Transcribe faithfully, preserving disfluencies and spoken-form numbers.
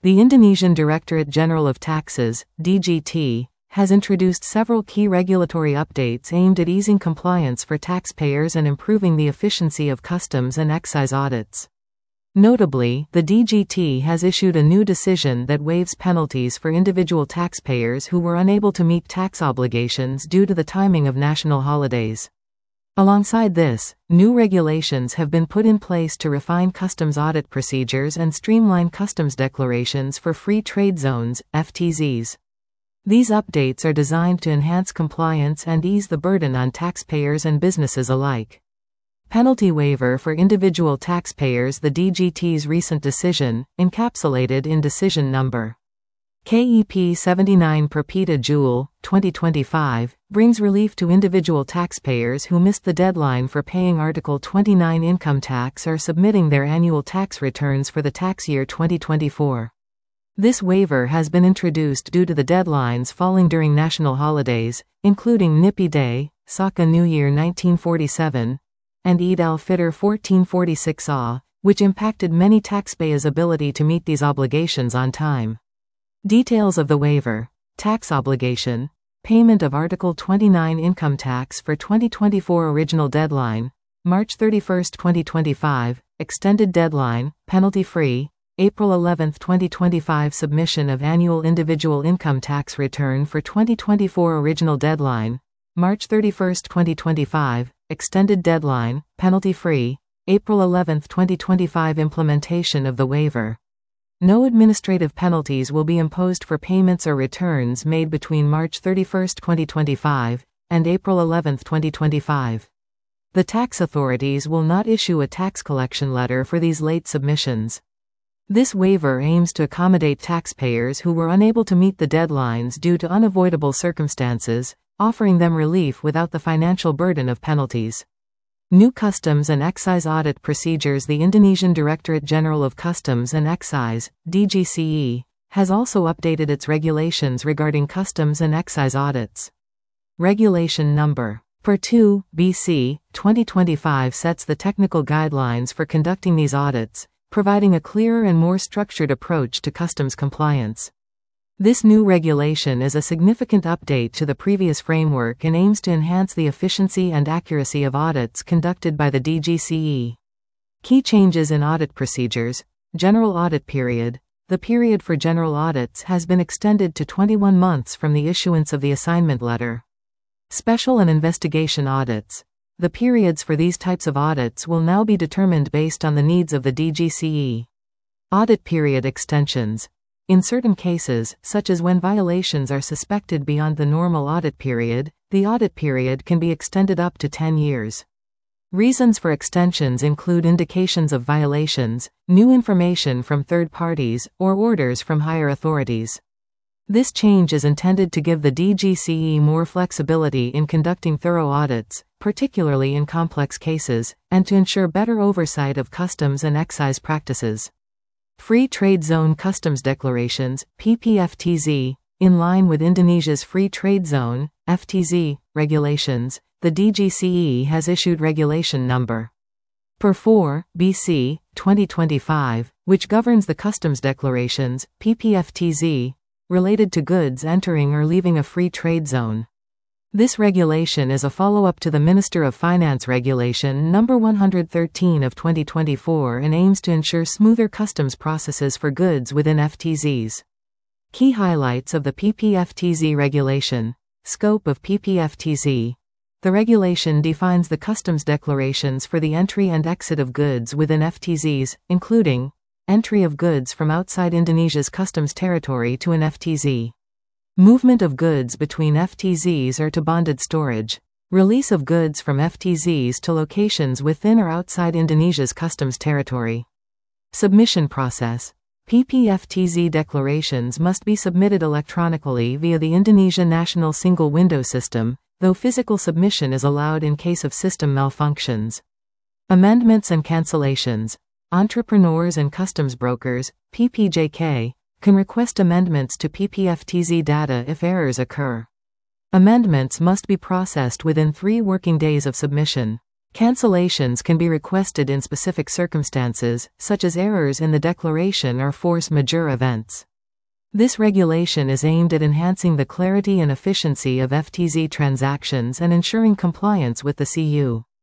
The Indonesian Directorate General of Taxes, D G T, has introduced several key regulatory updates aimed at easing compliance for taxpayers and improving the efficiency of customs and excise audits. Notably, the D G T has issued a new decision that waives penalties for individual taxpayers who were unable to meet tax obligations due to the timing of national holidays. Alongside this, new regulations have been put in place to refine customs audit procedures and streamline customs declarations for free trade zones, F T Zs. These updates are designed to enhance compliance and ease the burden on taxpayers and businesses alike. Penalty waiver for individual taxpayers. The D G T's recent decision, encapsulated in Decision Number K E P seventy-nine per Peta Joule, twenty twenty-five, brings relief to individual taxpayers who missed the deadline for paying Article twenty-nine income tax or submitting their annual tax returns for the tax year twenty twenty-four. This waiver has been introduced due to the deadlines falling during national holidays, including Nyepi Day, Saka New Year nineteen forty-seven, and Eid al-Fitr fourteen forty-six A, which impacted many taxpayers' ability to meet these obligations on time. Details of the waiver: tax obligation, payment of Article twenty-nine income tax for twenty twenty-four, original deadline, March thirty-first twenty twenty-five, extended deadline, penalty-free, April eleventh twenty twenty-five, submission of annual individual income tax return for twenty twenty-four, original deadline, March thirty-first twenty twenty-five, extended deadline, penalty-free, April eleventh twenty twenty-five. Implementation of the waiver. No administrative penalties will be imposed for payments or returns made between March thirty-first twenty twenty-five, and April eleventh twenty twenty-five. The tax authorities will not issue a tax collection letter for these late submissions. This waiver aims to accommodate taxpayers who were unable to meet the deadlines due to unavoidable circumstances, offering them relief without the financial burden of penalties. New Customs and Excise Audit Procedures. The Indonesian Directorate General of Customs and Excise, D G C E, has also updated its regulations regarding customs and excise audits. Regulation Number Per two, B C, twenty twenty-five sets the technical guidelines for conducting these audits, providing a clearer and more structured approach to customs compliance. This new regulation is a significant update to the previous framework and aims to enhance the efficiency and accuracy of audits conducted by the D G C E. Key changes in audit procedures. General audit period. The period for general audits has been extended to twenty-one months from the issuance of the assignment letter. Special and investigation audits. The periods for these types of audits will now be determined based on the needs of the D G C E. Audit period extensions. In certain cases, such as when violations are suspected beyond the normal audit period, the audit period can be extended up to ten years. Reasons for extensions include indications of violations, new information from third parties, or orders from higher authorities. This change is intended to give the D G C E more flexibility in conducting thorough audits, particularly in complex cases, and to ensure better oversight of customs and excise practices. Free Trade Zone Customs Declarations, P P F T Z. In line with Indonesia's Free Trade Zone, F T Z, regulations, the D G C E has issued Regulation Number Per four, B C, twenty twenty-five, which governs the customs declarations, P P F T Z, related to goods entering or leaving a free trade zone. This regulation is a follow-up to the Minister of Finance Regulation Number one hundred thirteen of twenty twenty-four and aims to ensure smoother customs processes for goods within F T Zs. Key highlights of the P P F T Z regulation. Scope of P P F T Z. The regulation defines the customs declarations for the entry and exit of goods within F T Zs, including entry of goods from outside Indonesia's customs territory to an F T Z. Movement of goods between F T Zs or to bonded storage. Release of goods from F T Zs to locations within or outside Indonesia's customs territory. Submission process. P P F T Z declarations must be submitted electronically via the Indonesia National Single Window System, though physical submission is allowed in case of system malfunctions. Amendments and cancellations. Entrepreneurs and customs brokers, P P J K, can request amendments to P P F T Z data if errors occur. Amendments must be processed within three working days of submission. Cancellations can be requested in specific circumstances, such as errors in the declaration or force majeure events. This regulation is aimed at enhancing the clarity and efficiency of F T Z transactions and ensuring compliance with the C U.